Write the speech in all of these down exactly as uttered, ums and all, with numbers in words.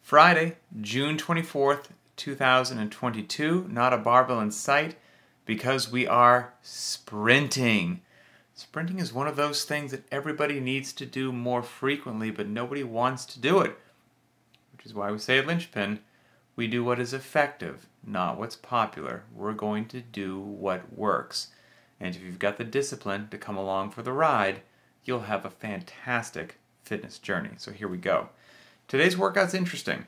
Friday, June twenty-fourth, two thousand twenty-two. Not a barbell in sight because we are sprinting. Sprinting is one of those things that everybody needs to do more frequently, but nobody wants to do it. Which is why we say at Linchpin, we do what is effective, not what's popular. We're going to do what works. And if you've got the discipline to come along for the ride, you'll have a fantastic fitness journey. So here we go. Today's workout's interesting.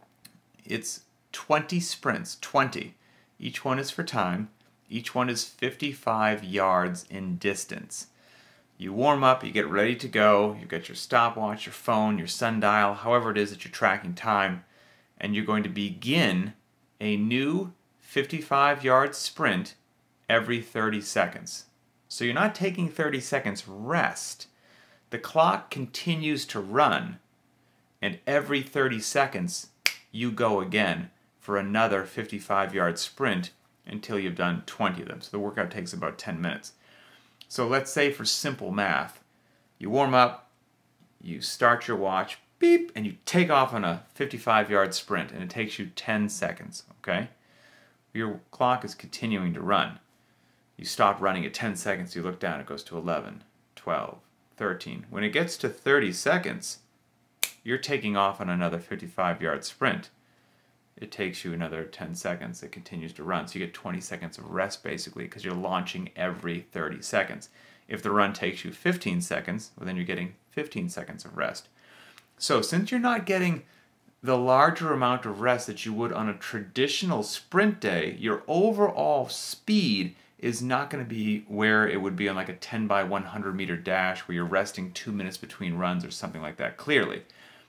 It's twenty sprints, twenty. Each one is for time. Each one is fifty-five yards in distance. You warm up, you get ready to go, you've got your stopwatch, your phone, your sundial, however it is that you're tracking time, and you're going to begin a new fifty-five yard sprint every thirty seconds. So you're not taking thirty seconds rest. The clock continues to run, and every thirty seconds you go again for another fifty-five yard sprint until you've done twenty of them. So the workout takes about ten minutes. So let's say for simple math, you warm up, you start your watch, beep, and you take off on a fifty-five yard sprint, and it takes you ten seconds, okay? Your clock is continuing to run. You stop running at ten seconds, you look down, it goes to eleven, twelve, thirteen. When it gets to thirty seconds, you're taking off on another fifty-five yard sprint. It takes you another ten seconds. It continues to run. So you get twenty seconds of rest, basically, because you're launching every thirty seconds. If the run takes you fifteen seconds, well, then you're getting fifteen seconds of rest. So since you're not getting the larger amount of rest that you would on a traditional sprint day, your overall speed is not going to be where it would be on like a ten by one hundred meter dash where you're resting two minutes between runs or something like that, clearly.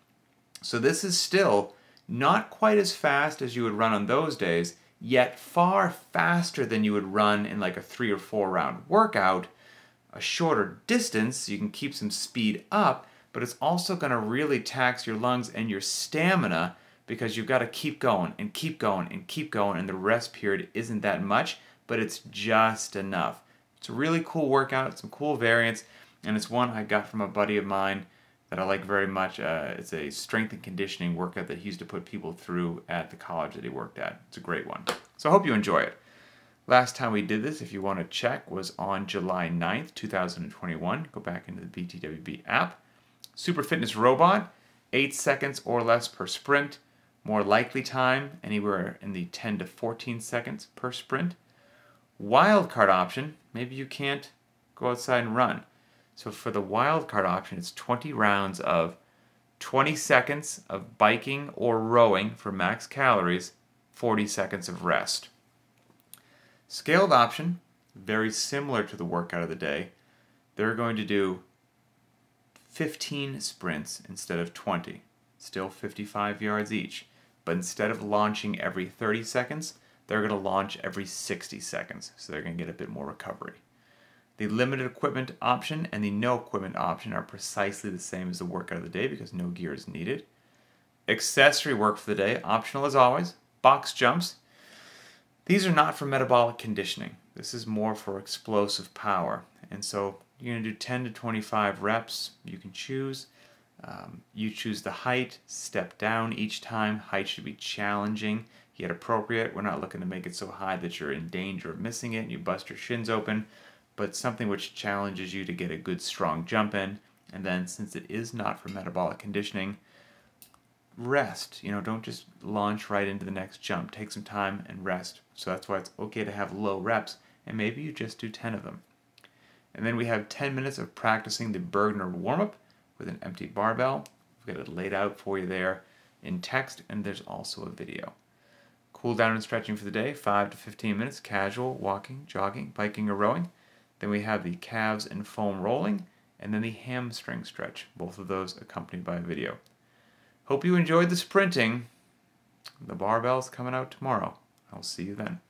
So this is still not quite as fast as you would run on those days, yet far faster than you would run in like a three or four round workout. A shorter distance, so you can keep some speed up, but it's also going to really tax your lungs and your stamina because you've got to keep going and keep going and keep going, and the rest period isn't that much, but it's just enough. It's a really cool workout, some cool variants, and it's one I got from a buddy of mine that I like very much. Uh, it's a strength and conditioning workout that he used to put people through at the college that he worked at. It's a great one. So I hope you enjoy it. Last time we did this, if you want to check, was on July ninth, two thousand twenty-one. Go back into the B T W B app. Super Fitness Robot, eight seconds or less per sprint. More likely time, anywhere in the ten to fourteen seconds per sprint. Wildcard option, maybe you can't go outside and run. So for the wildcard option, it's twenty rounds of twenty seconds of biking or rowing for max calories, forty seconds of rest. Scaled option, very similar to the workout of the day. They're going to do fifteen sprints instead of twenty. Still fifty-five yards each. But instead of launching every thirty seconds, they're going to launch every sixty seconds. So they're going to get a bit more recovery. The limited equipment option and the no equipment option are precisely the same as the workout of the day because no gear is needed. Accessory work for the day, optional as always, box jumps. These are not for metabolic conditioning. This is more for explosive power. And so you're going to do ten to twenty-five reps. You can choose. Um, you choose the height, step down each time. Height should be challenging, yet appropriate. We're not looking to make it so high that you're in danger of missing it and you bust your shins open, but something which challenges you to get a good strong jump in. And then since it is not for metabolic conditioning, rest. You know, don't just launch right into the next jump. Take some time and rest. So that's why it's okay to have low reps, and maybe you just do ten of them. And then we have ten minutes of practicing the Bergner warm-up with an empty barbell. We've got it laid out for you there in text, and there's also a video. Cool down and stretching for the day, five to fifteen minutes, casual, walking, jogging, biking, or rowing. Then we have the calves and foam rolling, and then the hamstring stretch, both of those accompanied by a video. Hope you enjoyed the sprinting. The barbell's coming out tomorrow. I'll see you then.